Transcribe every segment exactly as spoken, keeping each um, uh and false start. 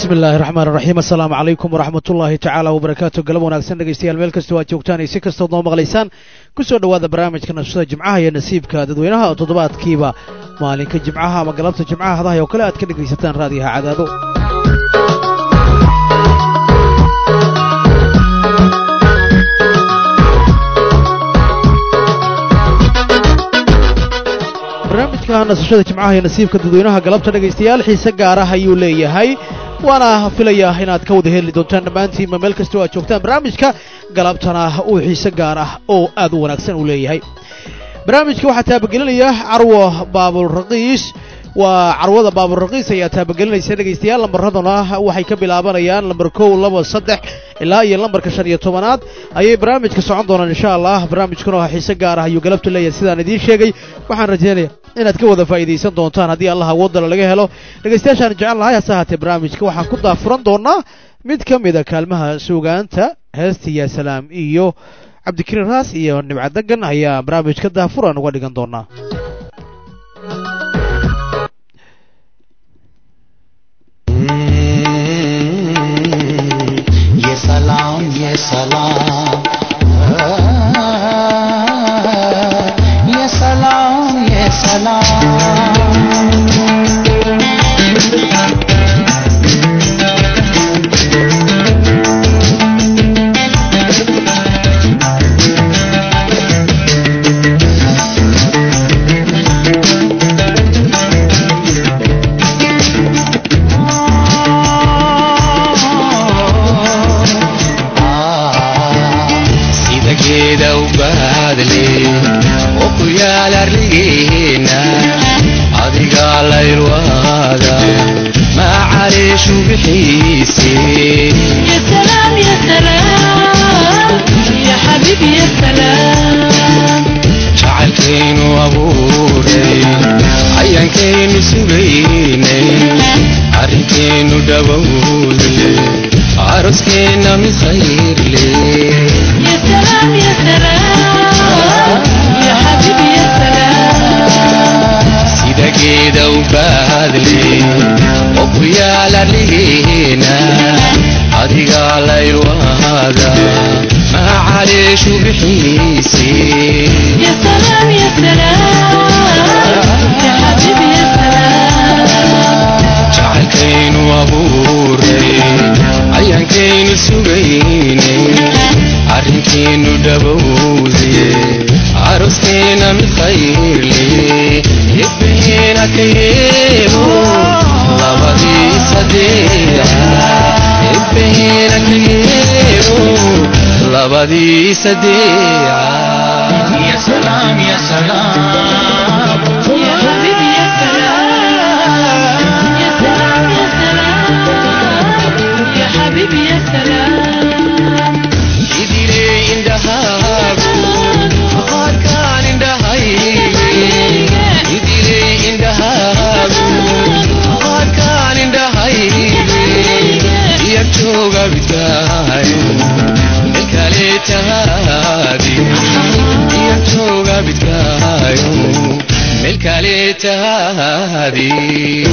بسم الله الرحمن الرحيم السلام عليكم ورحمة الله تعالى وبركاته قلب وناكسن dhageystayaal meel kasta waa joogtaan si kasta oo maqlaysaan ku soo dhawaada barnaamijka nashada jimcaha iyo nasiibka dadweynaha oo toddobaadkiiba maalinka jimcaha ama galabta jimcaha hadaha oo kale aad ka dhageysataan raadiyaha cadaado barnaamijka nashada jimcaha iyo nasiibka dadweynaha galabta dhageystayaal xiise gaar ah ayuu leeyahay waana filayaa inaad ka wada heli doontaan dhammaantiin ma meel kasta oo aad joogtaan barnaamijka galabtana uu xiise gaar ah oo aad u wanaagsan u leeyahay barnaamijka waxaa taabagelinaya carwo baabul raqiis waa carwada baabul raqiis ayaa taabagelinaysa dhageystayaal lambaraduna waxay ka bilaabanayaan lambar kow laba saddex ilaa iyo lambarka shan iyo tobanaad ayay barnaamijka socon doonaan insha allah barnaamijkuna waa xiise gaar ah ayuu galabta leeyahay sidaan idiin sheegay waxaan rajeynayaa inaad ka wada faa'iidaysan doontaan haddii allah awoodala laga helo dhegeystayaashaan jecel lahay hase ahaatee barnaamijka waxaan ku daafuran doonaa mid ka mida kaalmaha suugaanta heesta yaa salaam iyo cabdikariin raas iyo nimca degan ayaa barnaamijka daafuran uga dhigan doonaa ये सलाम ये सलाम ये सलाम ये सलाम شو بحيسي يا سلام يا سلام يا حبيبي يا سلام شعلكين وابوري عيان كين سبيني عركين ودبولي عرسكين من خير لي يا سلام يا سلام يا حبيبي يا سلام سيدا كيدا وبادلي ويا لرينا هذه قال الوهذا ما عليش بحيسي يا سلام يا سلام يا حبيبي يا سلام شعلكين وابوري عيان كين سبيني عركين ودبوزي عروسكين من خير لي يبهينا كيبو لبدي سديعة يبهينا كيبو لبدي سديعة يا سلام يا سلام يا حبيبي يا سلام يا سلام يا سلام يا حبيبي يا سلام إدري عندها كان عندها إدري عندها كان عندها يكتوغا بتاعي ملكاليتها هادي يكتوغا بتاعي ملكاليتها هادي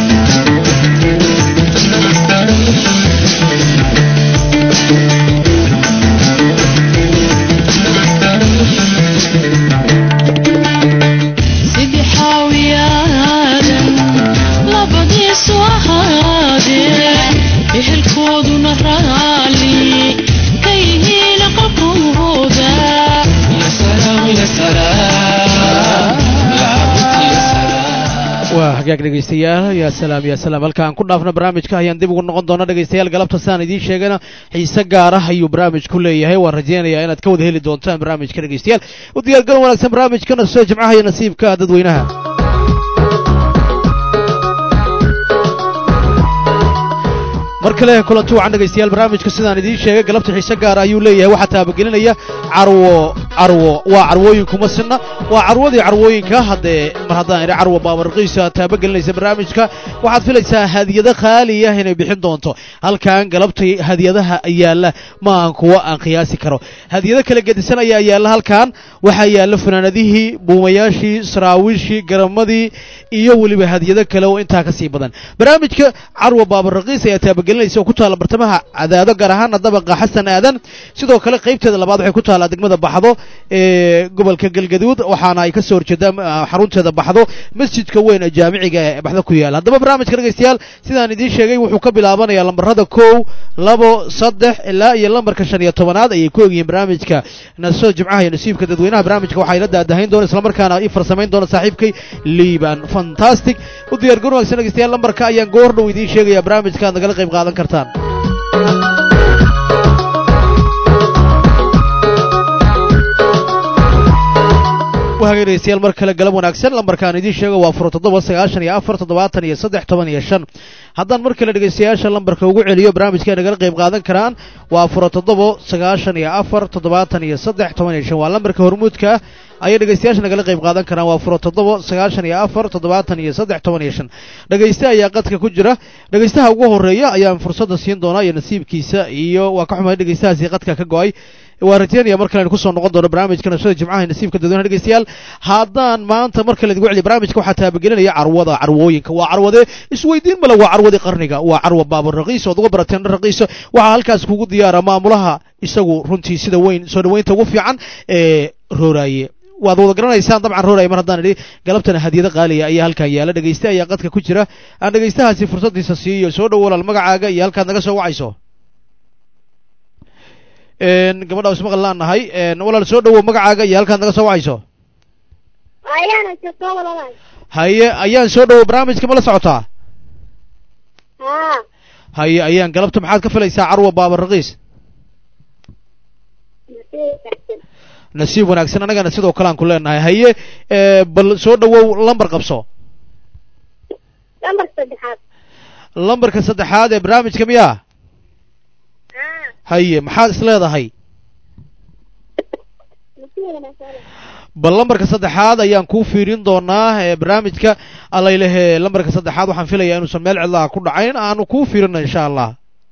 سيدي حاوي آدم لبدي سوهادي به الكود ونرالي كيه لقبودا يا سلام يا سلام يا حبيبتي يا سلام waa hagaag dhegeystayaal yaa salaam yaa salaam halkaan ku dhaafna barnaamijka ayaan dib ugu noqon doona dhegeystayaal galabta saan idiin sheegana xiise gaar ah ayuu barnaamijku leeyahay waan rajeynayaa inaad ka wada heli doontaan barnaamijka dhegeystayaal u diyaargal wanaagsan barnaamijka nashada jimcaha iyo nasiibka dadweynaha mar kale kulanti wacan dhegeystayaal barnaamijka sidaan idiin sheegay galabta xiise gaar ayuu leeyahay waxaa taabagelinaya carwo carwo waa carwooyin kuma sinna waa carwadii carwooyinka haddee mar haddaan idhi carwo baabarqiisa taabagelinaysa barnaamijka waxaad filaysaa hadiyado qaaliya inay bixin doonto halkan galabtay hadiyadaha yaalla ma aan kuwa aan qiyaasi karo hadiyado kala gedisan ayaa yaalla halkan waxaa yaalla fanaanadihii buumayaashii saraawiishii garamadii iyo weliba hadiyado kale oo intaa ka sii badan barnaamijka carwo baabarqiis ayaa taabagelinaysa oo ku taalla bartamaha cadaado gaar ahaana dabaqa xasan aadan sidoo kale qaybteeda labaad waxay ku taallaa degmada baxdo ee gobolka galgaduud waxaana ay ka soo horjeedaan xarunteeda baxdo masjidka weyn ee jaamiciga ee baxdo ku yaala haddaba barnaamijka dhegaystayaal sidaan idiin sheegay wuxuu ka bilaabanayaa lambarada kow labo saddex ilaa iyo lambarka shan iyo tobanaad ayay ku egyihiin barnaamijka nasashada jimcaha iyo nasiibka dadweynaha barnaamijka waxaa ila daadahayn doona islamarkaana ii farsamayn doona saaxiibkay liiban fantastic u diyaar garow wanaagsan dhegaystayaal lambarka ayaan goor dhow idiin sheegaya barnaamijka aad nagala qayb qaadan kartaan wahageystayaal mar kale galab wanaagsan lambarkaan idiin sheego waa furo toddoba sagaashan iyo afar toddobaatan iyo saddex toban iyo shan haddaan mar kale dhegaystayaasha lambarka ugu celiyo barnaamijka ay nagala qayb qaadan karaan waa furo toddoba sagaashan iyo afar toddobaatan iyo saddex toban iyo shan waa lambarka hormuudka ayay dhegaystayaasha nagala qayb qaadan karaan waa furo toddoba sagaashan iyo afar toddobaatan iyo saddex toban iyo shan dhegayste ayaa qadka ku jira dhegaystaha ugu horeeya ayaan fursadda siin doonaa iyo nasiibkiisa iyo waa ka xumahay dhegaystahaasi qadka ka go-ay waa rajaynaya mar kale aynu kusoo noqon doono barnaamijka nashada jimcaha nasiibka dadweynaha dhegaystayaal haddaan maanta mar kale idigu celiyo barnaamijka waxaa taabagelinaya carwada carwooyinka waa carwade isweydiin male waa carwadii qarniga waa carwa baabur raqiis ood uga barateen dhar raqiisa waxaa halkaas kugu diyaara maamulaha isagu runtii sida weyn soo dhaweynta ugu fiican ee rooraaye waad wada garanaysaan dabcan rooraaye mar haddaan idhi galabtana hadiyado qaaliya ayaa halkan yaala dhegayste ayaa qadka ku jira aan dhegaystahaasi fursaddiisa siiyo soo dhow walaal magacaaga iyo halkaad naga soo wacayso gabadha ismaqal laan nahay walaal soo dhawow magacaaga iyo halkaad naga soo wacayso haye ayaan soo dhawow barnaamijka ma la socotaa haye ayaan galabta maxaad ka filaysaa carwa baabur raqiis nasiib wanaagsan annagana sidoo kale aan ku leenahay haye bal soo dhawow lambar qabso lambarka saddexaad lambarka saddexaad ee barnaamijka miyaa haye maxaad is leedahay bal lambarka saddexaad ayaan kuu fiirin doonaa ee barnaamijka allaylehe lambarka saddexaad waxaan filayaa inuusan meel cidlaha ku dhacayn aanu kuu fiirino insha allah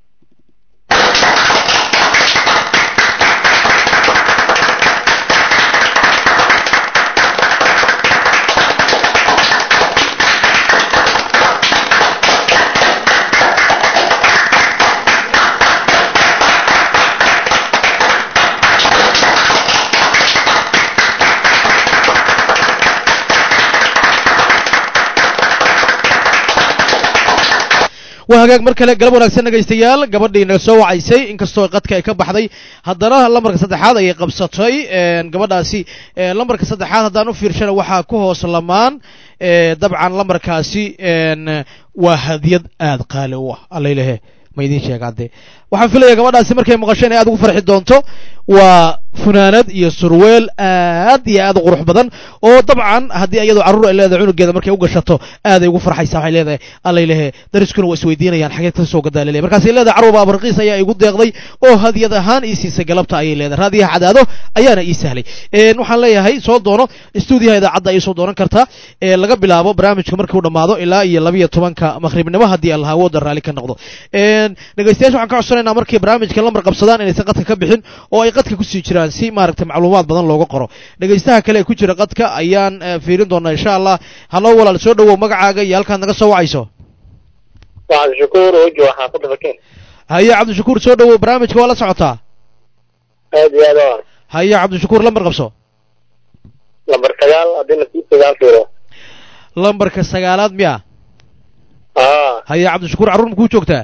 waa hagaag mar kale galab wanaagsan dhegaystayaal gabadhii naga soo wacaysay inkastoo qadka ay ka baxday haddana lambarka saddexaad ayay qabsatay gabadhaasi lambarka saddexaad haddaan u fiirshana waxaa ku hoos lamaan dabcan lambarkaasi waa hadiyad aad qaali u ah allaylehe ma idiin sheegaade waxaan filaya gabadhaasi markay maqasho inay aad ugu farxi doonto waa funaanad iyo surweel aad iyo aad u qurux badan oo dabcan haddii iyadoo carruur ay leedahay cunugeeda markay u gashato aaday ugu farxaysaa waxay leedahay allaylehe dariskuna waa isweydiinayaan xageed ka soo gadaa laleeyahay markaasay leedahay carwo baabur raqiis ayaa igu deeqday oo hadiyad ahaan ii siisay galabta ayay leedahay raadiyaha cadaado ayaana ii sahlay waxaan leeyahay soo doono stuudiyaha idaacadda ayay soo doonan kartaa laga bilaabo barnaamijka markii uu dhammaado ilaa iyo labiyo tobanka maqribnimo haddii allah awooda raalli ka noqdo dhegaystayaasha waxaan ka codsanaynaa markay barnaamijka lambar qabsadaan inaysan qadka ka bixin oo ay qadka kusii jiraan si maaragtay macluumaad badan looga qoro dhegaystaha kale ee ku jira qadka ayaan fiirin doonaa insha allah hallo walaal soo dhawow magacaaga iyo halkaad naga soo wacayso cabdishakuur ojo xaafadda bakeer haye cabdishakuur soo dhawow barnaamijka waa la socotaa aad iyo aad o haye cabdishakuur lambar qabso lambar sagaal haddii nasiib sagaal fiiro lambarka sagaalaad miya haye cabdishakuur carruur makuu joogtaa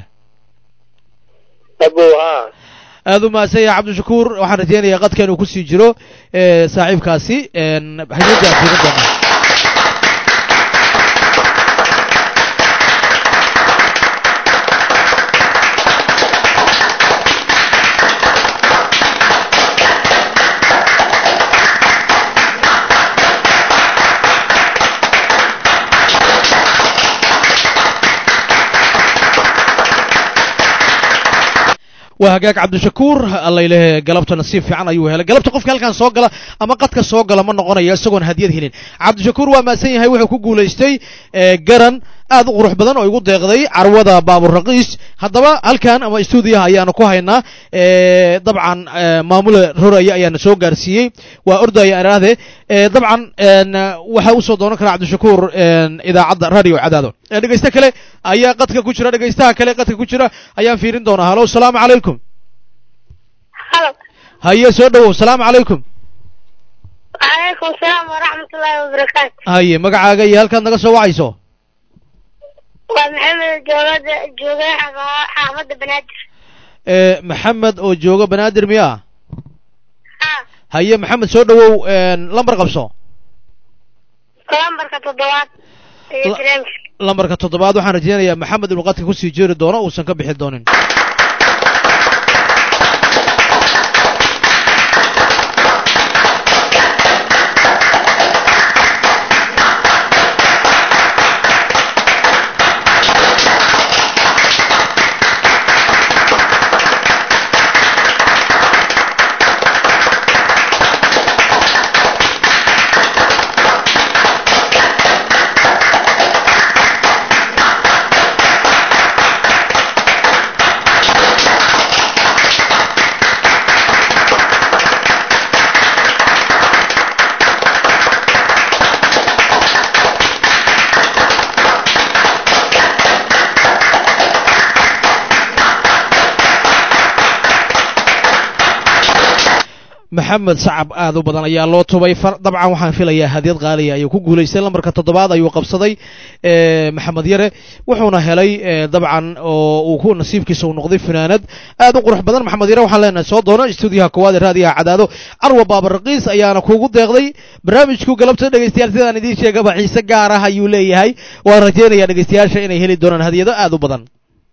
abow ha aad u mahadsan yahay cabdishakuur waxaan rajaynayaa qadka inuu kusii jiro saaxiibkaasi hadiyadda aan fiirin doonaa waa hagaag cabdishakuur allayleh galabta nasiib fiican ayuu helay galabta qofka halkan soo gala ama qadka soo gala ma noqonayo isagoon hadiyad helin cabdishakuur waa maasan yahay wuxuu ku guulaystay garan aad u qurux badan oo igu deeqday carwada baabur raqiis haddaba halkan ama stuudiyaha ayaanu ku haynaa dabcan maamule roraya ayaana soo gaarsiiyey waa ordaya iraahde dabcan waxa uu soo doonan karaa cabdishakuur idaacadda radio cadaado dhegeysta kale ayaa qadka ku jira dhegeystaha kale qadka ku jira ayaan fiirin doonaa halo salaamu calaykum halo haye soo dhawow salaamu calaykum وعليكم السلام ورحمة الله وبركاته haye magacaaga iyo halkaad naga soo wacayso ومحمد جواد جواد حافظ بنادر maxamed oo jooga banaadir miyaa ها haye maxamed soo dhawow lambar qabso لمبركة تضوات برنامج lambarka toddobaad waxaan rajeynayaa maxamed inuu qadka kusii jeeri doono uusan ka bixi doonin maxamed sacab aad u badan ayaa loo tubay dabcan waxaan filayaa hadiyad qaaliya ayuu ku guulaystay lambarka toddobaad ayuu qabsaday maxamed yare wuxuuna helay dabcan oo uu ku nasiibkiisa uu noqday fanaanad aad u qurux badan maxamed yare waxaan leenahay soo doono stuudiyaha koowaad ee raadiyaha cadaado carwa baaba raqiis ayaana kuugu deeqday barnaamijku galabta dhegeystayaal sidaan idiin sheegaba xiise gaar ah ayuu leeyahay waan rajeynayaa dhegeystayaasha inay heli doonaan hadiyado aad u badan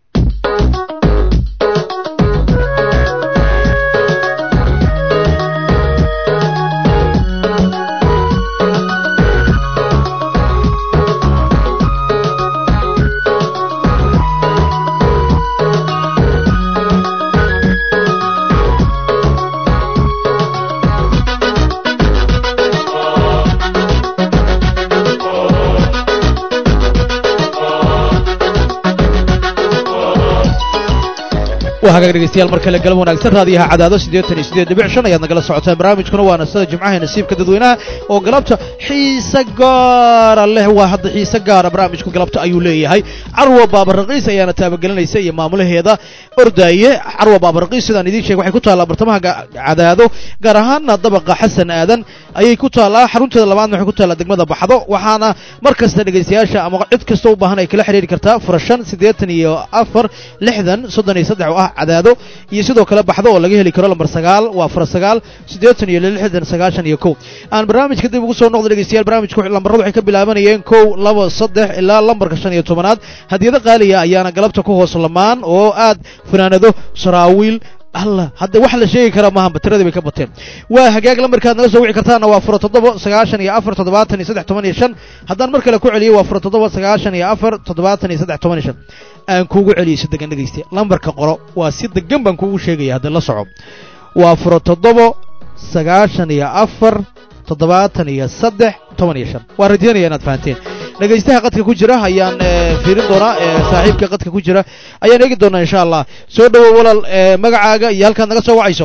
وهاجر دغيستيال mar kale galab wanaagsan raadiyaha cadaado siddeetan iyo siddeed dhibic shan ayaad nagala socotaan barnaamijkuna waana sida jimcaha nasiibka dadweynaha oo galabta xiisa gaar leh waa hadda xiisa gaar barnaamijku galabta ayuu leeyahay carwo baaba raqiis ayaana taabagelinaysa iyo maamulaheeda ordaaye carwo baaba raqiis sidaan idiin sheegay waxay ku taalaa bartamaha cadaado gaar ahaan dabaqa xasan aadan ayay ku taalaa xarunteeda labaadna waxay ku taalaa degmada baxdo waxaana mar kasta dhageystayaasha ama cid kasta u baahan ay kala xiriiri kartaa furashan siddeetan iyo afar lixdan soddon iyo saddex oo ah cadaado iyo sidoo kale baxdo oo laga heli karo lambar sagaal waa fura sagaal siddeetan iyo lixdan sagaashan iyo kow aan barnaamijka dib ugu soo noqdo dhegeystayaal barnaamijku lambarradu waxay ka bilaabanayeen kow laba saddex ilaa lambarka shan iyo tobanaad hadiyado qaaliya ayaana galabta ku hoos lamaan oo aad fanaanado saraawiil الله هذا واحد شيء كرام مهم بتردي بكبتين وهجاج لمركز نفسه وعي كرتانا وفر تضبط سجاشن يا أفر تضبطني سدح ثمانية شن هذا المركز لكو عليه وفر تضبط سجاشن يا أفر تضبطني سدح ثمانية شن أن كوجو عليه سد جنب جيستي لمركز قراء وسد جنب كوجو شيء هذا الله صعب وفر تضبط سجاشن يا أفر تضبطني سدح ثمانية شن وارديني أنا تفهمتين dhageystaha qadka ku jira ayaan fiirin doonaa saaxiibka qadka ku jira ayaan eegi doonaa insha Allah soo dhawow walaal magacaaga iyo halka naga soo wacayso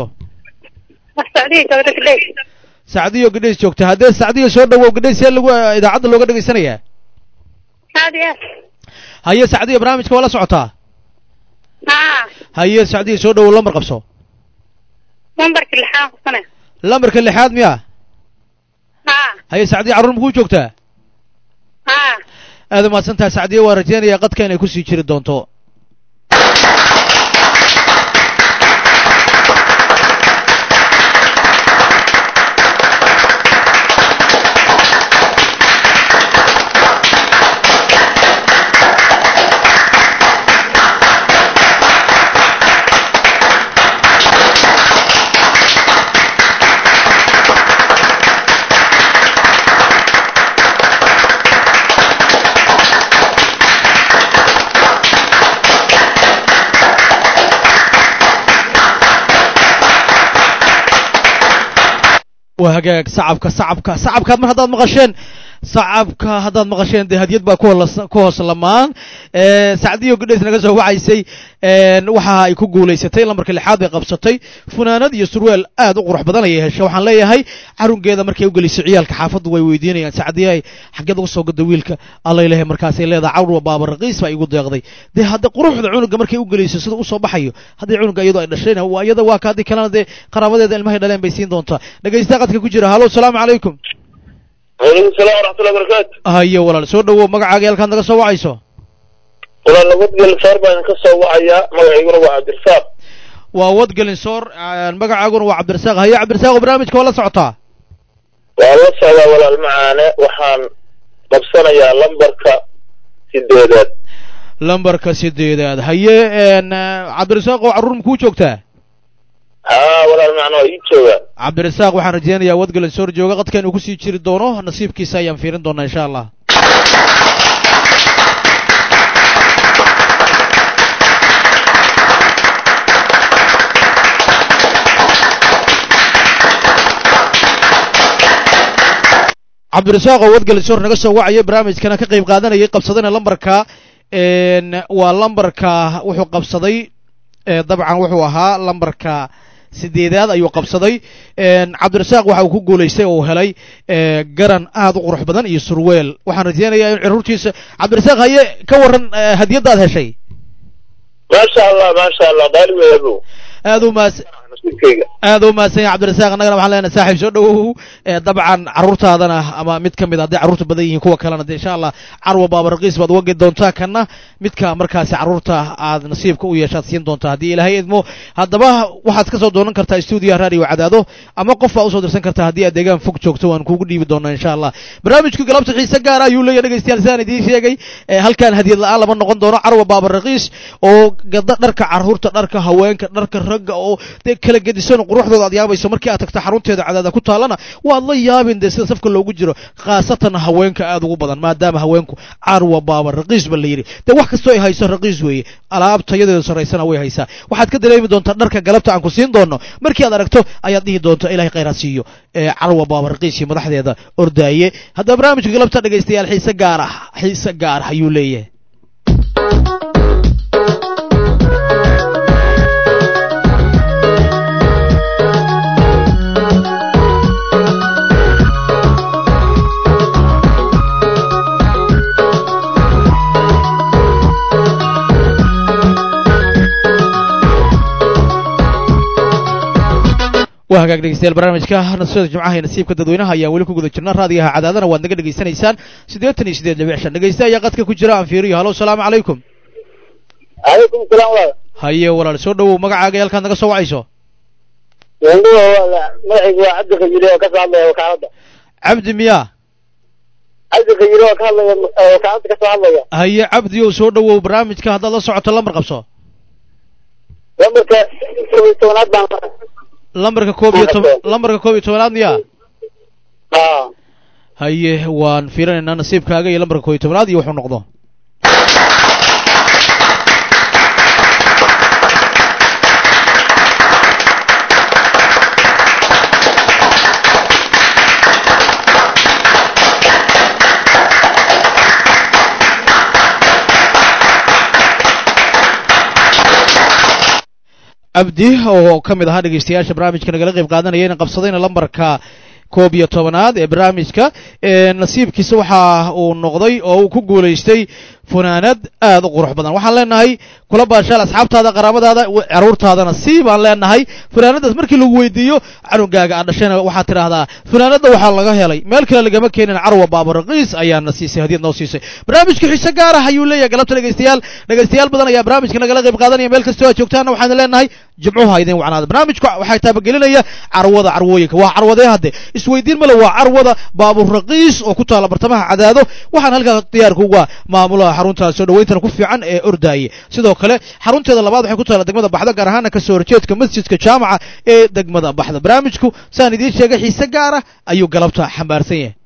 Saacadiyo Gidheys joogta hadee Saacadiyo soo dhawow Gidheys ee lagu idaacada looga dhageysanaya Saacadiyo haye Saacadiyo barnaamijka wala socotaa ha haye Saacadiyo soo dhawow lambar qabso lambarka lixaad qofna lambarka lixaad miya ha haye Saacadiyo carruur muxuu joogtaa هذا ما سنتها سعدية ورجينا يا قد كان يكون سيجري دونتو waa hagaag sacabka sacabka sacabkaad mar haddaad maqasheen sacabka haddaad maqasheen dee hadiyad baa ku hoos ku hoos lamaan sacdiyo gudhays naga soo wacaysay waxa ay ku guulaysatay lambarka lixaad bay qabsatay funaanad iyo surweel aad u qurux badan ayay heshay waxaan leeyahay carungeeda markay u gelisay ciyaalka xaafaddu way weydiinayaan sacdiyahay xaggeed uga soo gada wiilka alla ilahay markaasay leedahay cawrwa baaba raqiis baa igu deeqday dee hadda quruxda cunuga markay u gelisay sida usoo baxayo haddii cunuga iyadoo ay dhashayna waa iyada waa ka haddii kalena dee qaraabadeeda ilmahay dhaleen bay siin doontaa dhegaystaha qadka ku jira halo asalaamu calaykum waalaikum salaam waraxmatullahi wabarakaatu haye walaal soo dhawow magacaaga halkaad naga soo wacayso walaal wadgelin soor baan ka soo wacayaa magacayguna waa cabdirasaaq waa wadgelin soor magacaaguna waa cabdirasaaq haye cabdirasaaq barnaamijka waa la socotaa waa la socdaa walaal macaane waxaan qabsanayaa lambarka sideedaad lambarka sideedaad haye cabdirasaaq oo carruur makuu joogtaa haa walaal macna waa ii joogaa cabdirasaaq waxaan rajeynayaa wadgelin soor jooga qadka inuu kusii jiri doono nasiibkiisa ayaan fiirin doonaa insha allah cabdirasaaq oo wadgelin soor naga soo wacaya barnaamijkana ka qayb qaadanayay qabsadayna lambarka waa lambarka wuxuu qabsaday dabcan wuxuu ahaa lambarka sideedaad ayuu qabsaday cabdirasaaq waxa uu ku guulaystay oo uu helay garan aad u qurux badan iyo surweel waxaan rajeynayaa in carruurtiisa cabdirasaaq haye ka warran hadiyadda aad heshay maasha allah maasha allah qaali weeyabu aad u maas aad u mahadsan yahay cabdirasaaq annagana waxaan leenahay saaxiib soo dhawow dabcan carruurtaadana ama mid ka mid a hadday carruurta badan yihiin kuwa kalena de insha allah carwa baaba raqiis baad uga gedi doontaa kana midka markaasi carruurta aad nasiibka u yeeshaad siin doontaa haddii ilaahay idmo haddaba waxaad ka soo doonan kartaa stuudiyaha radio cadaado ama qof baa usoo dirsan kartaa haddii aad deegaan fog joogto waan kuugu dhiibi doonaa insha allah barnaamijku galabta xiise gaara ayuu leeyahay dhegaystayaal sidaan idiin sheegay halkaan hadiyad la-aan lama noqon doono carwa baaba raqiis oo gada dharka carruurta dharka haweenka dharka ragga oo dee kala gedisan quruxdooda aad yaabayso markii aad tagto xarunteeda cadaada ku taalana waad la yaabin dee sida safka loogu jiro khaasatan haweenka aad ugu badan maadaama haweenku carwa baaba raqiis ba la yidhi dee wax kastoo ay hayso raqiis weeye alaab tayadeedu sarraysana way haysaa waxaad ka dareemi doontaa dharka galabta aan ku siin doono markii aad aragto ayaad dhihi doonta ilahay khayraad siiyo carwa baaba raqiis iyo madaxdeeda ordaaye haddaba barnaamijka galabta dhegaystayaal xiise gaar ah xiise gaar ah ayuu leeyahay waa hagaag dhegeystayaal barnaamijka nasrada jimcaha ee nasiibka dadweynaha ayaan weli ku guda jirna raadiyaha cadaadana waad naga dhegaysanaysaan siddeetan iyo siddeed dhibic shan dhegeysta ayaa qadka ku jira aan fiiriyo halo asalaamu calaykum calaykum salaam walaal haye walaal soo dhawow magacaaga halkaad naga soo wacayso magacaygu waa cabdi khayiri oo ka soo hadlaya wakaaladda cabdi miyaa cabdi khayiri oo ka hadlaya wakaaladda ka soo hadlaya haye cabdi ow soo dhawow barnaamijka haddaad la socoto lambar qabso lambarka kob iyo tobanaad baan lambarka koob iyo toban lambarka koob iyo tobanaad miyaa haa haye waan fiirinaynaa nasiibkaaga iyo lambarka koob iyo tobanaad iyo wuxuu noqdo abdi oo ka mid ahaa dhegeystayaasha barnaamijka nagala qayb qaadanaya inaan qabsadayna lambarka koob iyo tobanaad ee barnaamijka nasiibkiisa waxa uu noqday oo uu ku guulaystay funaanad aad u qurux badan waxaan leenahay kula baashaal asxaabtaada qaraabadaada carruurtaadana sii baan leenahay funaanadaas markii lagu weydiiyo canugaaga aad dhashayna waxaad tidhaahdaa funaanadda waxaa laga helay meel kale lagama keenin carwa baaba raqiis ayaana siisay hadiyad noo siisay barnaamijka xiise gaar ah ayuu leeyahay galabta dhegeystayaal dhegeystayaal badan ayaa barnaamijka nagala qayb qaadanaya meel kastoo aad joogtaana waxaan leenahay jimcuhu ha idin wacnaada barnaamijku waxaa taabagelinaya carwada carwooyinka waa carwadee hadde isweydiin male waa carwada baabur raqiis oo ku taala bartamaha cadaado waxaan halkaa diyaarka uga maamulaha xarunta soo dhawayntana ku fiican ee ordaaye sidoo kale xarunteeda labaad waxay ku taala degmada baxda gaar ahaana ka soo horjeedka masjidka jaamaca ee degmada baxda barnaamijku saan idiin sheegay xiise gaara ayuu galabta xambaarsan yahay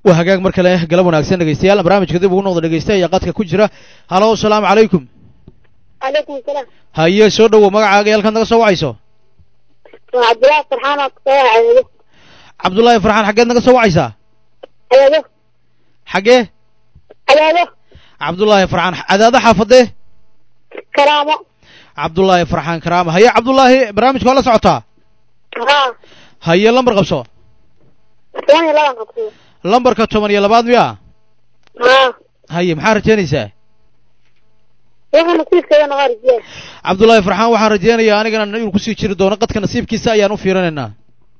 waa hagaag mar kale galab wanaagsan dhegeystayaal barnaamijka dib ugu noqdo dhegeystayaal qadka ku jira halo assalaamu calaykum calaykum salaam haye soo dhawow magacaaga halkan naga soo wacayso waa cabdullaahi farxaan oo kasoo wacaydo cabdullaahi farxaan xaggeed naga soo wacaysaa cadaado xaggee cadaado cabdullaahi farxaan cadaado xaafadee karaamo cabdullaahi farxaan karaamo haye cabdullaahi barnaamijka waa la socotaa haa haye lambar qabso toban iyo laban qabso lambarka toban iyo labaad miya haa haye maxaa rajaynaysaa waxa nasiibkeeda noqon rajaa cabdullaahi farxaan waxaan rajaynayaa anigana inuu kusii jiri doono qadka nasiibkiisa ayaan u fiirinaynaa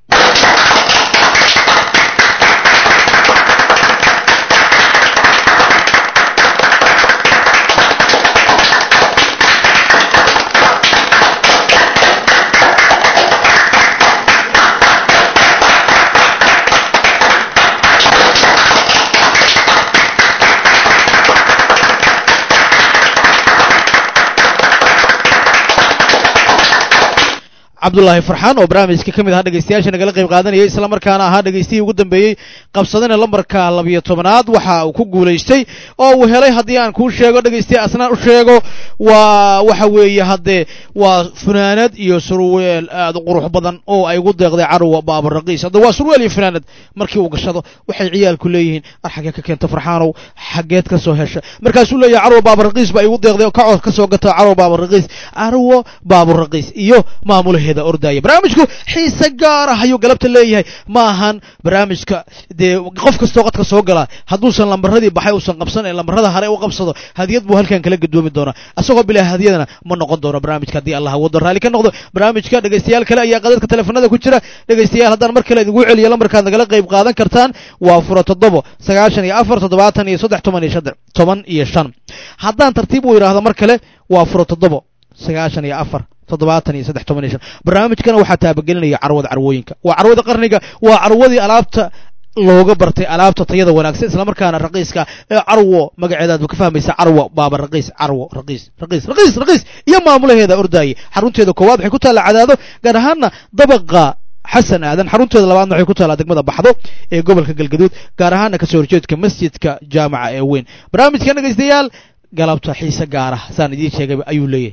cabdullaahi farxaan oo barnaamijka ka mid ahaa dhegeystayaasha nagala qayb qaadanayay isla markaana ahaa dhegeystihii ugu dambeeyey qabsadana lambarka labiyo tobanaad waxa uu ku guulaystay oo uu helay haddii aan kuu sheego dhegeystaye asnaan u sheego waa waxa weeye haddee waa funaanad iyo surweel aad u qurux badan oo ay ugu deeqday carwa baaba raqiis hadda waa surweel iyo funaanad markii uu gashado waxay ciyaalku leeyihiin ar xaggee ka keenta farxaanow xaggeed ka soo hesha markaasuu leeyahay carwa baaba raqiis ba ay ugu deeqday kacod ka soo gata carwa baaba raqiis carwo baaba raqiis iyo maamulaheeda ordaya barnaamijku xiise gaar ah ayuu galabta leeyahay ma ahan barnaamijka dee qof kastoo qadka soo galaa hadduusan lambaradii baxay uusan qabsan ee lambarada hare u qabsado hadiyad buu halkan kala gadoomi doonaa asagoo bilaa hadiyadana ma noqon doono barnaamijka haddii allah wado raalli ka noqdo barnaamijka dhegeystayaal kale ayaa qadadka teleefanada ku jira dhegeystayaal haddaan mar kale idinku celiyo lambarkaad nagala qayb qaadan kartaan waa furo toddobo sagaashan iyo afar toddobaatan iyo saddex toban iyo shan toban iyo shan haddaan tartiib u yidhaahdo mar kale waa furo toddobo sagaashan iyo afar toddobaatan iyo saddex toban iyo shan barnaamijkana waxaa taabagelinaya carwada carwooyinka waa carwada qarniga waa carwadii alaabta looga bartay alaabta tayada wanaagsan isla markaana raqiiska ee carwo magaceedaad ka fahmaysa carwo baaba raqiis carwo raqiis raqiis raqiis raqiis iyo maamulaheeda ordaaye xarunteeda koowaad waxay ku taalla cadaado gaar ahaanna dabaqa xasan aadan xarunteeda labaadna waxay ku taallaa degmada baxdo ee gobolka galgaduud gaar ahaana kasoo horjeedka masjidka jaamaca ee weyn barnaamijkan dhegeystayaal galabta xiise gaara saan idiin sheegay ayuu leeyahay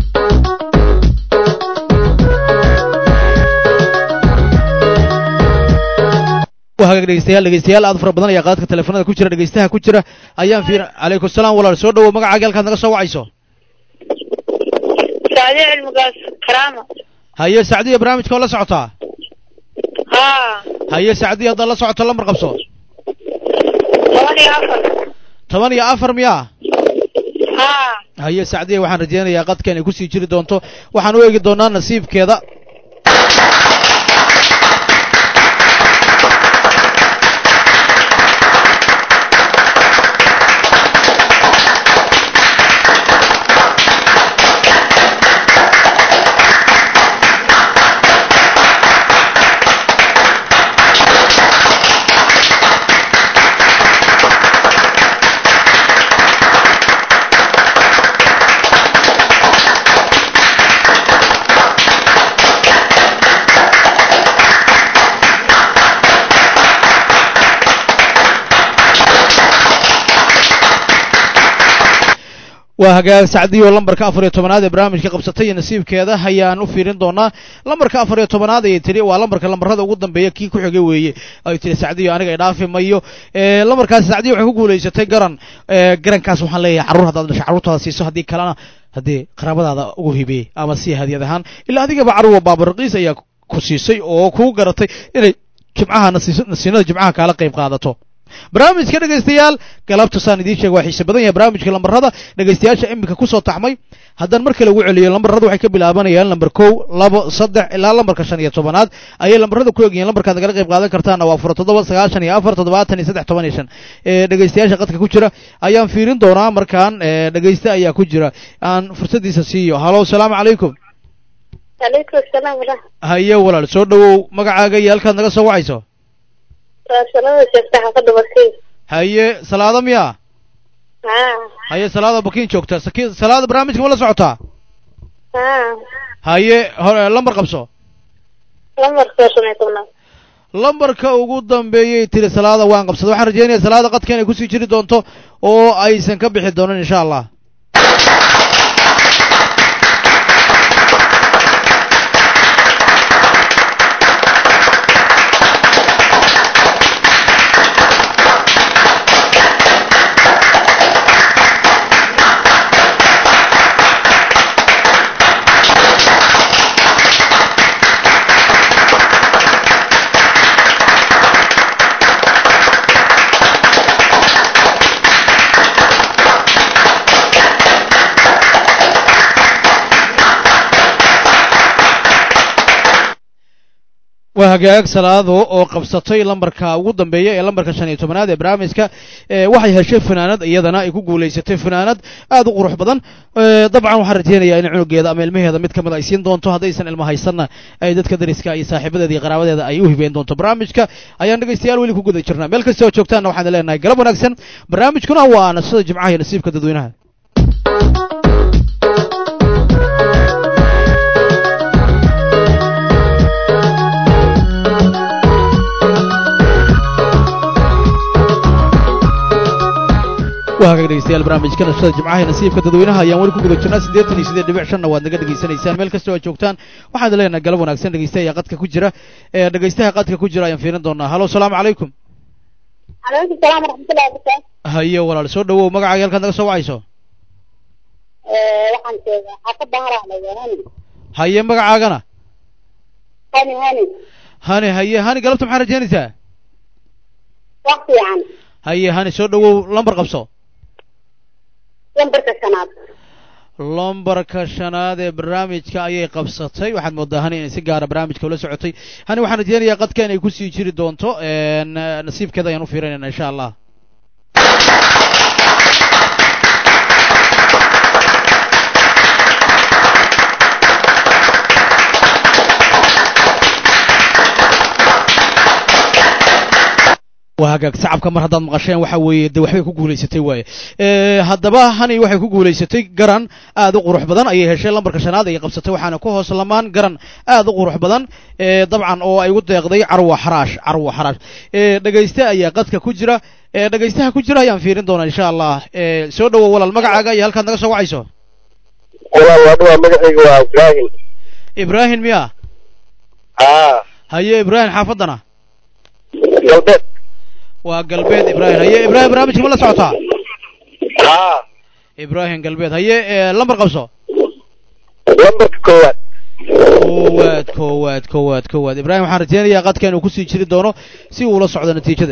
وهاجر دقيستيال دقيستيال أضف ربنا يا قادك تلفونات كوشرة دقيستها كوشرة أيام في عليكم السلام ولا رسول ومقع عقل كان نقص وعيسو سعدية المقاس كرامة هيا سعدية برامج كولا سعطة ها هيا سعدية ضل سعطة الله مرقبصو ثمانية أفر ثمانية أفر مياه ها هيا سعدية وحن رجينا يا قد كان يكسي يجري دونتو وحن ويجي دونا نصيب كذا وهجا سعدي ولمبر كافر يتمنى هذا برامج كقبستي نسيب كذا هيا نوفيرين دونا لمبر كافر يتمنى هذا يتري ولمبر كلمبر هذا قدام بيكي كل حاجة ويا أو يتري سعدي أنا قاعد في مايو لمبر كاس سعدي وحقوق ليش تجرن جرن كاس محلية عروه هذا مش عروه هذا سيسو هذه كلامه هذه قرابة هذا أقوله بيه أما سي هذه هذا هان إلا هذه بعروه باب الرقيس يا كوسيسي أو كو قرتي إلى جمعها نسي نسينا جمعها كلا قيم قادته برامج كده جستيال قلبت تصاني دي شيء واحد سبدان يا برامج كلام هذا نجستيال شيء إمك كوسو تحمي هذا المركز لو عليه لمبر هذا وحكي بالأبانة يا لمبر كو لب صدق لا لمبر كشان يتصبناد أي لمبر هذا كوي لمبر كذا قلق يبغى كرتان وافر تضوى سجاشان يافر تضوات تاني سدح تمانيشان نجستيال شقتك كوشرة أيام فيرين دونا مركان نجستي أيام كوشرة أن فرصة دي سيو هلا السلام عليكم عليكم السلام ورحمة هيا ولا السود مقعد جيال كان نقص وعيسو السلام شفتها قد بكين هيا سلادة ميا ها هيا سلادة بكين شوكتا سكين سلادة برامج ولا سعوتا ها هيا لمبر قبصو لمبر كوشنا يتونا lambarka ugu dambeeyey tiri salaada waan qabsaday waxaan rajaynayaa salaada qadka inay kusii jiri doonto oo aysan ka bixi doonin insha allah. waa hagaag salaado oo qabsatay lambarka ugu dambeeya ee lambarka shan iyo tobanaad ee barnaamijka waxay heshay fanaanad iyadana ay ku guulaysatay fanaanad aad u qurux badan dabcan waxaan rajaynayaa in cunugeeda ama ilmaheeda mid kamid ay siin doonto haddaysan ilmo haysanna ay dadka dariska iyo saaxiibadeeda iyo qaraabadeeda ay u hibeen doonto barnaamijka ayaan dhegaystayaal weli ku guda jirnaa meel kasta oo joogtaanna waxaan leenahay galab wanaagsan barnaamijkuna waa nasada jimcaha iyo nasiibka dadweynaha. waa hagaag dhegeystayaal barnaamijka nasada jimcaha nasiibka dadweynaha ayaan weli ku guda jirnaa siddeetan iyo siddeed dhibic shanna waad naga dhegaysanaysaan meel kasta oo aad joogtaan waxaan leenahay galab wanaagsan dhegeystaha ayaa qadka ku jira ee dhegeystaha qadka ku jira ayaan fiirin doonaa. halo salaamu calaykum. calaykum salaam waraxmatullahi wabarakaatu. haye walaal soo dhawow magacaaga halkaad naga soo wacayso. waxaan joogaa xaafadda haraale hani. haye magacaagana. hani hani. hani haye hani galabta maxaa rajaynaysaa. wax fiican. haye hani soo dhawow lambar qabso. lambarka shanaad. lambarka shanaad ee barnaamijka ayay qabsatay waxaad moodaa hani inay si gaara barnaamijka ula socotay. hani waxaan rajaynayaa qadka inay kusii jiri doonto nasiibkeeda ayaan u fiirinayna insha allah. waa hagaag sacabka mar haddaad maqasheen waxa weeye de waxbay ku guulaysatay waaye haddaba hani waxay ku guulaysatay garan aad u qurux badan ayay heshay lambarka shanaad ayay qabsatay waxaana ku hoos lamaan garan aad u qurux badan dabcan oo ay ugu deeqday carwa xaraash carwa xaraash dhegayste ayaa qadka ku jira dhegaystaha ku jira ayaan fiirin doonaa insha allah. soo dhawow walaal magacaaga iyo halkaad naga soo wacayso. walaal waa magacayga waa ibraahim. ibraahim miya. aa haye ibraahim xaafaddana. galbeed. waa galbeed ibraahim haye ibraahim barnaamijka ma la socotaa. haa ibraahim galbeed haye lambar qabso. lambarka koowaad. koowaad koowaad koowaad koowaad ibraahim waxaan rajaynayaa qadka inuu kusii jiri doono si uu ula socdo natiijada.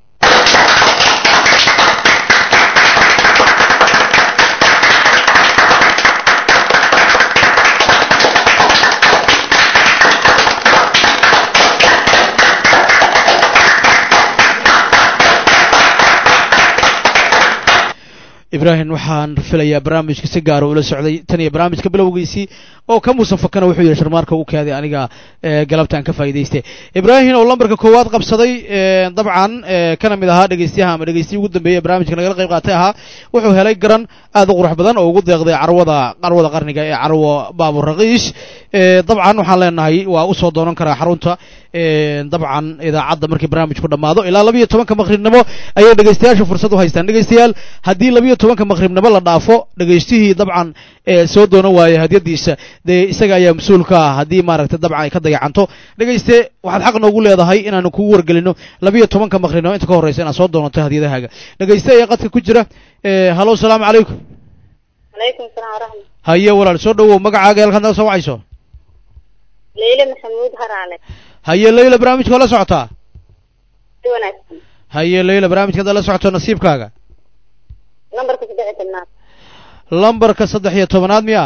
ibraahim waxaan filayaa barnaamijka si gaara ula socday tan iyo barnaamijka bilowgiisii oo ka musafakana wuxuu yidhi sharmaarka u kaaday aniga galabtaan ka faa'iidaystay. ibraahim oo lambarka koowaad qabsaday dabcan kana mid ahaa dhegeystayaha ama dhegeystiyi ugu dambeeyey barnaamijka nagala qayb qaatay ahaa wuxuu helay garan aad u qurux badan oo ugu deeqday carwada carwada qarniga ee carwo baabur raqiish. dabcan waxaan leenahay waa u soo doonan karaa xarunta dabcan idaacadda markii barnaamijku dhammaado ilaa labiyo tobanka maqribnimo ayay dhegeystayaashu fursad u haystaan. dhegeystayaal haddii labiyo tobanka maqribnimo la dhaafo dhegeystihii dabcan soo doonan waayay hadiyadiisa dee isaga ayaa mas-uul ka ah haddii maaragtay dabcan ay ka dayacanto. dhegeyste waxaad xaq noogu leedahay inaanu kugu wargelino labiyo tobanka maqribnimo inta ka horreysa inaad soo doonanto hadiyadahaaga. dhegeyste ayaa qadka ku jira. halo salaamu calaykum. calaykum salaam waraxmat. haye walaal soo dhawow magacaaga halkaad naga soo wacayso. leyle maxamuud haraale. haye leyla barnaamijka la socotaa. si wanaagsan. haye leyla barnaamijka haddaad la socoto nasiibkaaga. lambarka saddex iyo tobnaad. lambarka saddex iyo tobanaad miya.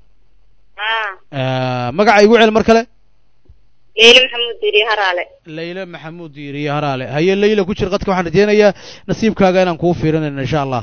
haa magaca igu cel mar kale. leyle maxamuud diiriye haraale. leyle maxamuud diiriye haraale haye leyla ku jir qadka waxaan rajaynayaa nasiibkaaga inaan kuu fiirinayno insha allah.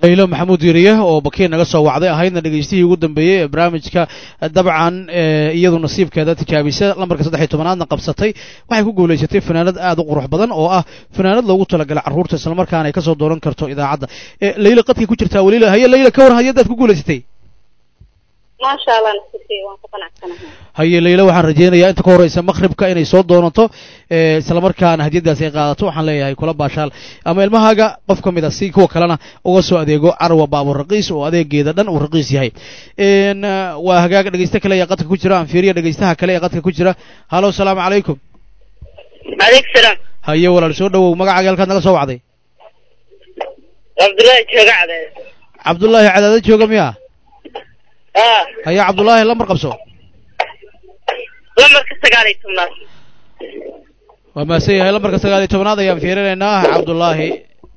laylo maxamuud yiriye oo bakiin naga soo wacday ahaydna dhegaystihii ugu dambeeyey ee barnaamijka dabcan iyadu nasiibkeeda tijaabisa lambarka saddex iyo tobanaadna qabsatay waxay ku guulaysatay fanaanad aad u qurux badan oo ah fanaanad loogu talagalay carruurta isla markaana ay ka soo dooran karto idaacadda laylo qadkii ku jirtaa waliila haye laylo ka war hadiyadaad ku guulaysatay maasha allah nasiibkay waan ku qanacsanahay haye laylo waxaan rajeynayaa inta ka horeysa maqribka inay soo doonato isla markaana hadiyadaas ay qaadato waxaan leeyahay kula baashaal ama ilmahaaga qof ka mid a si kuwa kalena uga soo adeego carwa baabur raqiis oo adeegeeda dhan uu raqiis yahay waa hagaaga dhegeysta kale ee qadka ku jira aan fiiriya dhegeystaha kale ee qadka ku jira halo salaamu calaykum alaykum salaam haye walaal soo dhawow magacaaga halkaad naga soo wacday cabdullaahi jooga cadaad cabdullaahi cadaada jooga miya ah haye cabdullaahi lambar qabso lambarka sagaal iyo tobnaad waa mahadsan yahay lambarka sagaal iyo tobnaad ayaan fiirinaynaa cabdullaahi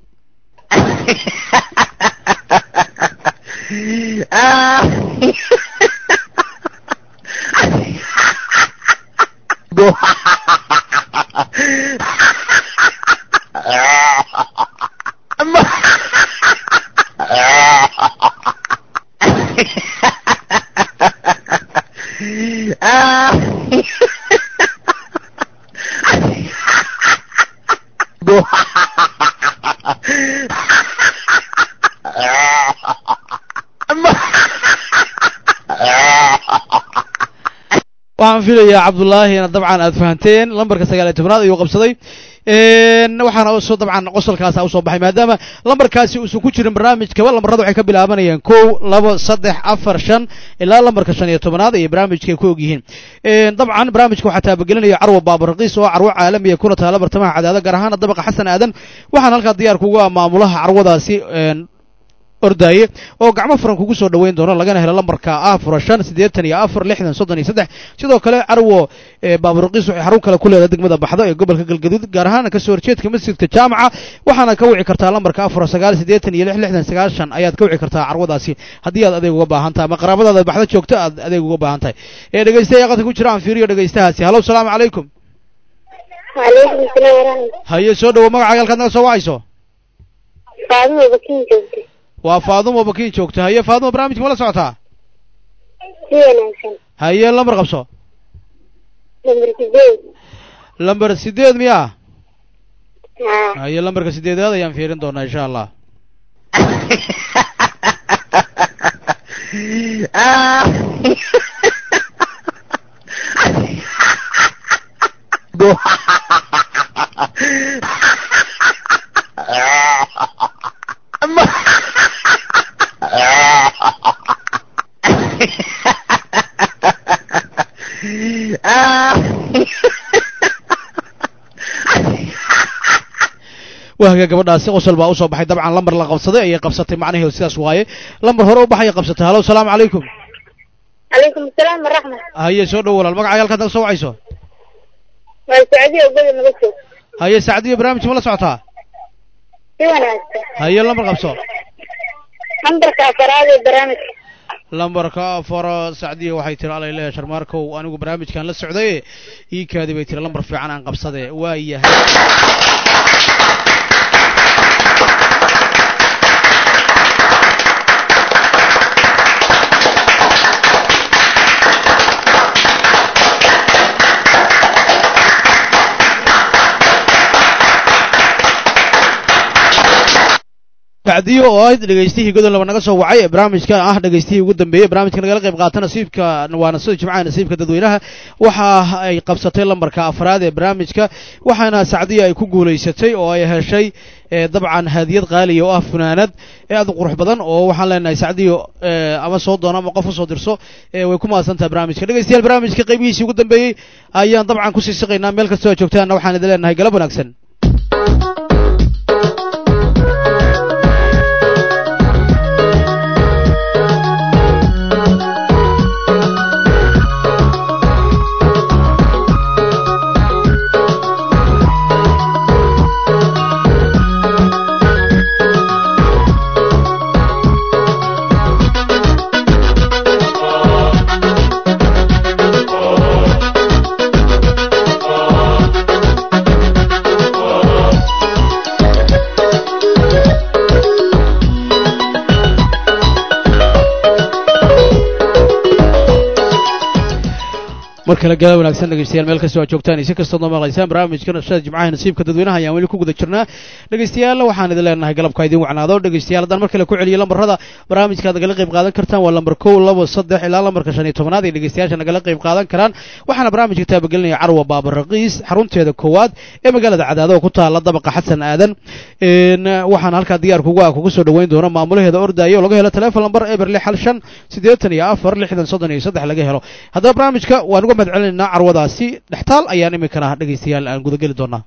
waxaan filayaa cabdullaahi ina dabcan aad fahanteen lambarka sagaal iyo tobnaad ayuu qabsaday waxaana usoo dabcan qosolkaasa usoo baxay maadaama lambarkaasi uusan ku jirin barnaamijkaba lambarrada waxay ka bilaabanayaan kow labo saddex afar shan ilaa lambarka shan iyo tobnaad ayay barnaamijka ku ogyihiin dabcan barnaamijka waxaa taabagelinaya carwa baabur raqiis oo carwo caalamiya kuna taala bartamaha cadaada gaar ahaan dabaqa xasan aadan waxaan halkaa diyaar kugu ah maamulaha carwadaasi ordaaye oo gacmo furan kugu soo dhaweyn doono lagana helo lambarka ah fura shan siddeetan iyo afar lixdan soddon iyo saddex sidoo kale carwo baabur raqiis waxay xarun kale ku leedahay degmada baxdo ee gobolka galgaduud gaar ahaan ka soo horjeedka masjidka jaamaca waxaana ka wici kartaa lambarka afar sagaal siddeetan iyo lix lixdan sagaashan ayaad ka wici kartaa carwadaasi haddii aad adeeg uga baahan tahay ama qaraabadaada baxdo joogto aad adeeg uga baahan tahay ee dhegeystayaal qadka ku jira aan fiiriyo dhegeystahaasi halo salaamu calaykum waalaikum salaam waraxmat haye soo dhawo magacaaga halkaad naga soo wacayso faadumo bakiin joogta waa faadumo bakiin joogta haye faadumo barnaamijka ma la socotaa si wanaagsan haye lambar qabso lambar sideed lambar sideed miyaa haa haye lambarka sideedaad ayaan fiirin doonaa insha allah wahaga gabadhaasi qosol baa usoo baxay dabcan lambar la qabsaday ayay qabsatay macnaheedu sidaas waaye lambar hore u baxaya qabsatay halo salaamu calaykum calaykum asalaam waraxmat haye soo dhow walaal magacaaga halkaad naga soo wacayso waa sacdiya ubada naga joog haye sacdiya barnaamijka ma la socotaa si wanaagsan haye lambar qabso lambarka afaraad ee barnaamijka lambarka afaro sacdiya waxay tiri alay leeyahay sharmaarkow anigu barnaamijkan la socday ii kaadi bay tiri lambar fiican aan qabsade waa yahay bacdiyo oo ayd dhegaystihii godol laba naga soo wacay ee barnaamijka ah dhegaystihii ugu dambeeyey barnaamijka nagala qayb qaata nasiibka waa nasiib jimcaha nasiibka dadweynaha waxa ay qabsatay lambarka afraad ee barnaamijka waxaana sacdiya ay ku guulaysatay oo ay heshay dabcan hadiyad qaaliya oo ah funaanad aad u qurux badan oo waxaan leenahay sacdiyo ama soo doono ama qof usoo dirso way ku mahadsantahay barnaamijka dhegaystayaal barnaamijka qaybihiisii ugu dambeeyey ayaan dabcan kusii siqaynaa meel kastoo aad joogtaanna waxaan idin leenahay galab wanaagsan markale galab wanaagsan dhegeystayaal meel kastoo aad joogtaan iyo si kastoo noo maqlaysaan barnaamijka nashada jimcaha nasiibka dadweynaha ayaan weli ku guda jirnaa dhegeystayaal waxaan idin leenahay galabka idin wacnaado dhegeystayaal haddaan mar kale ku celiyo lambarada barnaamijka aad nagala qayb qaadan kartaan waa lambar kow labo saddex ilaa lambarka shan iyo tobanaad ay dhegeystayaasha nagala qayb qaadan karaan waxaana barnaamijka taabagelinaya carwa baaba raqiis xarunteeda koowaad ee magaalada cadaado oo ku taala dabaqa xasan aadan waxaana halkaa diyaar kugu ah kugu soo dhaweyn doona maamulaheeda ordaayo oo laga helo teleefon lambar eber lix hal shan siddeetan iyo afar lixdan soddon iyo saddex laga helo haddaba barnaamijka waan uga mahad celinaynaa carwadaasi dhextaal ayaan iminkana dhegaystayaal aan gudageli doonaa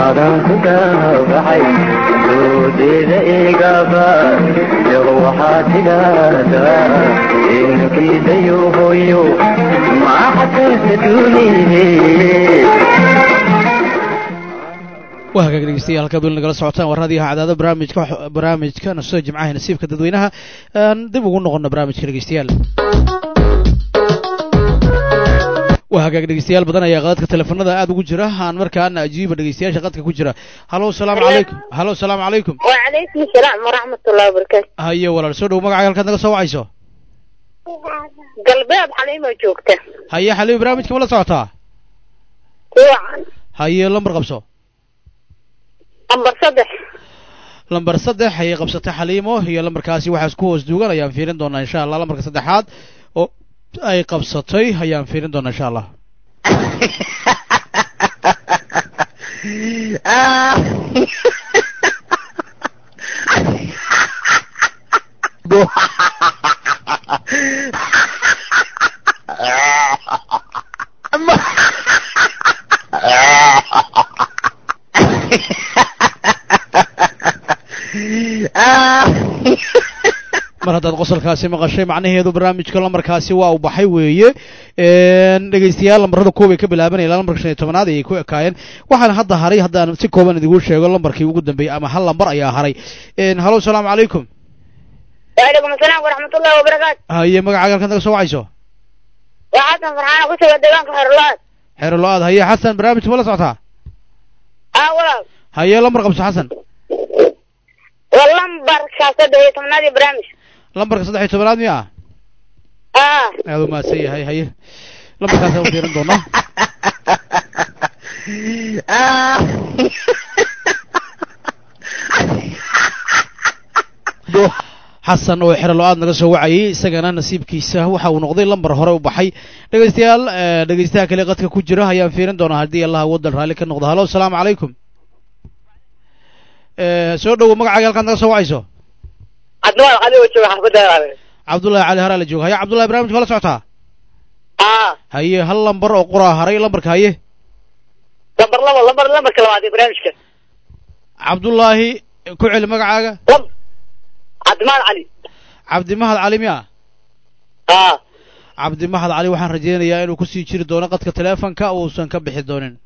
adan ku daabacay doodeeda igaba deeq waxaad tidhaahdaa inkiisayo hooyo maxataysa duuniye waa hagaag dhegeystayaal halkaad weli nagala socotaan waa raadiyaha cadaado barnaamijka barnaamijka nasuha jimcaha nasiibka dadweynaha aan dib ugu noqono barnaamijka dhegeystayaal waa hagaag dhegeystayaal badan ayaa qadadka teleefanada aada ugu jira aan markaana ajiiba dhegeystayaasha qadka ku jira halo salaamu calaykum halo salaamu calaykum وعليكم السلام ورحمة الله وبركاته haye walaal soo dhow magacaaga halkaad naga soo wacayso قلبي بحليمة جوكته haye xalibi barnaamijka ma la socotaa كوعا haye lambar qabso أمبر صدح lambar saddex ayay qabsatay xaliimo iyo lambarkaasi waxaa isku hoos duugan ayaan fiirin doonaa insha allah lambarka saddexaad oo ay qabsatay ayaan fiirin doonaa insha allah mar haddaad qosolkaasi maqashay macnaheedu barnaamijka lambarkaasi waa uu baxay weeye dhegeystayaal lambarada koobay ka bilaabanaya ilaa lambarka shan iyo tobanaad ayay ku ekaayeen waxaana hadda haray haddaan si kooban idigu sheego lambarkii ugu dambeeyey ama hal lambar ayaa haray halo salaamu calaykum وعليكم السلام ورحمة الله وبركاته haye magacaaga halkaad naga soo wacayso وحسن فرحانة كنت بدقان خير الله xeero lo-aad haye xasan barnaamijka ma la socotaa اه والله haye lambar qabso xasan واللمبر كاسد هي تمنادي برامج lambarka saddex iyo tobanaad miya اه aada u mahadsan yahay haye lambarkaas aan u fiirin doonaa xasan oo xero lo-aad naga soo wacayay isagana nasiibkiisa waxa uu noqday lambar hore u baxay dhegeystayaal dhegeystaha kale qadka ku jira ayaan fiirin doonaa haddii allah wadan raalli ka noqdo halo asalaamu calaykum soo dhowo magacaaga halkaad naga soo wacayso cabdullahi cali oo jooga xaafadda haraale cabdullahi cali haraa la jooga haye cabdullahi barnaamijka la socotaa aa haye hal lambar oo quraa haray lambarka haye lambar laba lambar lambarka labaad ee barnaamijka cabdullaahi ku celi magacaaga lam cabdimaal cali cabdimahad cali miya aa cabdimahad cali waxaan rajeynayaa inuu kusii jiri doono qadka teleefonka uusan ka bixi doonin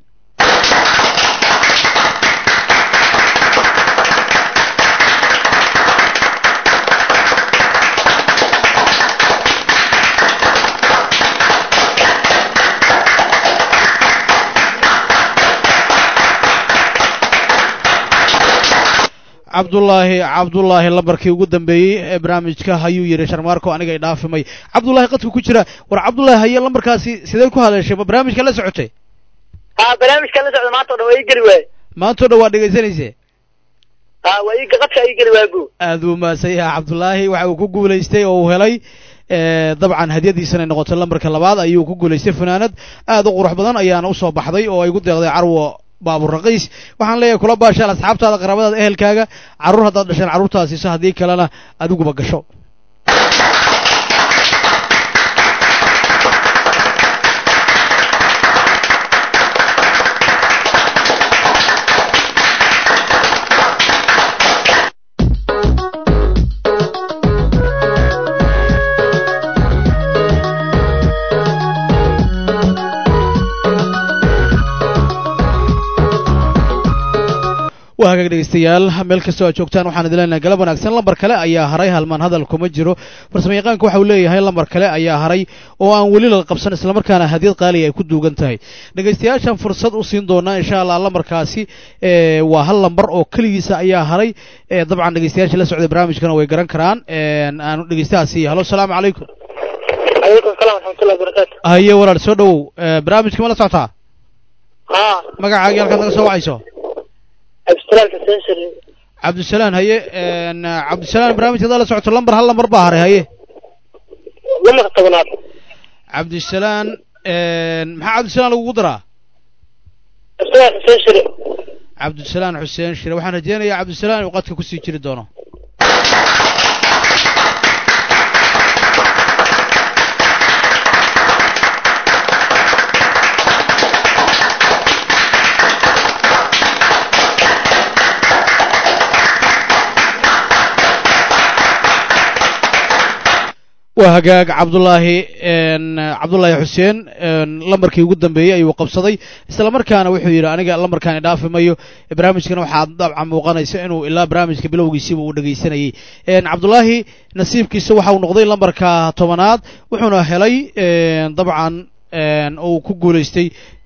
cabdullaahi cabdullaahi lambarkii ugu dambeeyey ee barnaamijka hayuu yidhi sharmaarko aniga i dhaafimay cabdullaahi qadka ku jira war cabdullaahi haye lambarkaasi sidee ku haleeshay ma barnaamijka la socotay aa barnaamijka la socda maanta o dhan waa ii geli waaye maantao dhan waa dhegaysanayse aa waa ii qadka ii geli waaye bu aada u mahadsan yahay cabdullaahi waxa uu ku guulaystay oo uu helay dabcan hadiyadiisana ay noqotay lambarka labaad ayuu ku guulaystay fanaanad aada u qurux badan ayaana usoo baxday oo ay gu deeqday carwo baabur raqiis waxaan leeyahay kula baashaal asxaabtaada qaraabadaada ehelkaaga carruur haddaad dhasheen carruurtaas siiso haddii kalena adiguba gasho waa hagaag dhegeystayaal meel kastoo aad joogtaan waxaan idin leenahay galab wanaagsan lambar kale ayaa haray halmaan hadal kuma jiro farsamo yaqaanku waxa uu leeyahay lambar kale ayaa haray oo aan weli la qabsan islamarkaana hadiyad qaaliya ay ku duugan tahay dhegeystayaashan fursad u siin doonaa insha allah lambarkaasi waa hal lambar oo keligiisa ayaa haray dabcan dhegeystayaasha la socday barnaamijkana way garan karaan aanu dhegeystahaasi halo asalaamu calaykum calaykum salaam waraxmatullahi wabarakaatu haye walaal soo dhowow barnaamijka ma la socotaa haa magacaagii halkaad naga soo wacayso cabdisalaan xuseen shari cabdisalaan haye cabdisalaan barnaamijka hadaa la socoto lambar hal lambar baa haray haye lambarka tobanaad cabdisalaan maxaa cabdisalaan lagugu daraa cabdisalaan xuseen shari cabdisalaan xuseen shire waxaan rajeynayaa cabdisalaan uu qadka kusii jiri doono waa hagaag cabdulaahi cabdulaahi xuseen lambarkii ugu dambeeyey ayuu qabsaday isla markaana wuxuu yidhi aniga lambarkaani dhaafi mayo barnaamijkana waxaa dabcan muuqanaysa inuu ilaa barnaamijka bilowgiisiiba uu dhegaysanayey cabdulaahi nasiibkiisa waxa uu noqday lambarka tobanaad wuxuuna helay dabcan uu ku guulaystay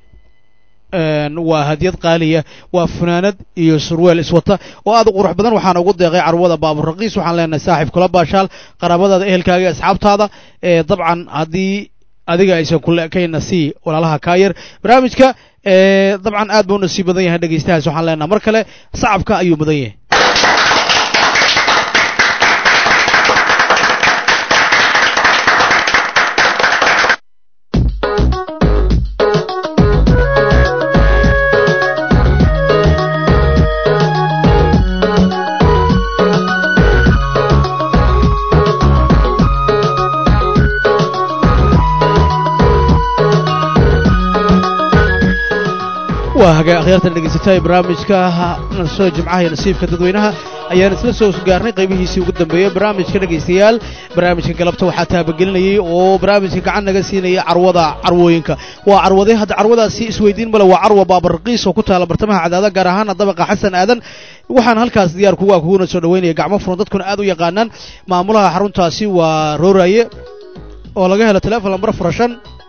waa hadiyad qaaliya waa funaanad iyo surweel iswata oo aad u qurux badan waxaana ugu deeqay carwada baabur raqiis waxaan leenahay saaxiib kula baashaal qaraabadaada ehelkaaga iyo asxaabtaada ee dabcan haddii adiga aysan ku leekayna sii walaalaha kaayar barnaamijka ee dabcan aad buu nasiib badan yahay dhageystahaas waxaan leenahay mar kale sacabka ayuu mudan yahay وهجا أخيرا نجلسها برامج كه نسوي جمعة نصيب كتدوينها أيام نسلا سو سجارني قيبه يسوق الدنبية برامج كنا جيستيال برامج كقلبته وحتى بقلني وبرامج كعنا جسيني عروضة عروينك وعروضه هذا عروضة سي سويدين بلا وعروة باب الرقيس وكتها لبرتمها عدادة جرهان طبقة حسن آذن waxaan halkaas diyaar kuwa kuuna soo dhaweynaya gacmo furan dadkuna aad u yaqaanaan maamulaha xaruntaasi waa Rooraye oo laga helo telefoon lambar furashan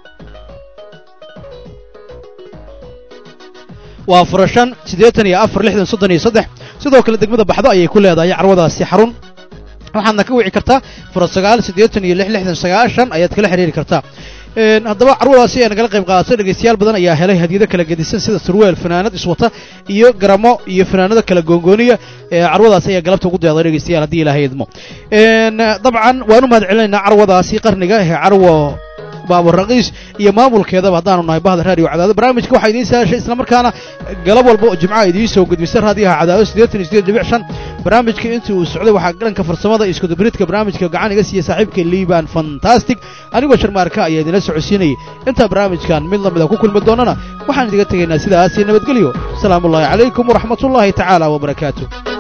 waa furashan siddeetan iyo afar lixdan soddon iyo saddex sidoo kale degmada baxdo ayay ku leedahay carwadaasi xarun waxaadna ka wici kartaa fura sagaal siddeetan iyo lix lixdan sagaashan ayaad kala xiriiri kartaa een haddaba carwadaasi ay nagala qayb qaadatay dhageystayaal badan ayaa helay hadiyado kala gedisan sida surweel fanaanad iswata iyo garamo iyo fanaanada kala goongooniya ee carwadaasi ayaa galabta ugu deeqday dhageystayaal haddii ilaahay idmo een dabcan waanu mahad celinaynaa carwadaasi qarniga ee carwo baabur raqiis iyo maamulkeedaba haddaanu nahay bahda raadiyo cadaado barnaamijka waxaa idiin saashay isla markaana galab walba oo jimcaha idiin soo gudbisa raadiyaha cadaado siddeetan iyo siddeed dhibic shan barnaamijka intii uu socday waxaa dhanka farsamada isku dubridka barnaamijka gacan iga siiya saaxiibka liiban fantastic anigoo sharmaarka ayaa idinla socodsiinayay intaa barnaamijkan mid lamida ku kulmi doonana waxaan idiga tegaynaa sidaasi nabadgelyo asalaamu ullaahi calaykum waraxmatullaahi tacaala wabarakaatu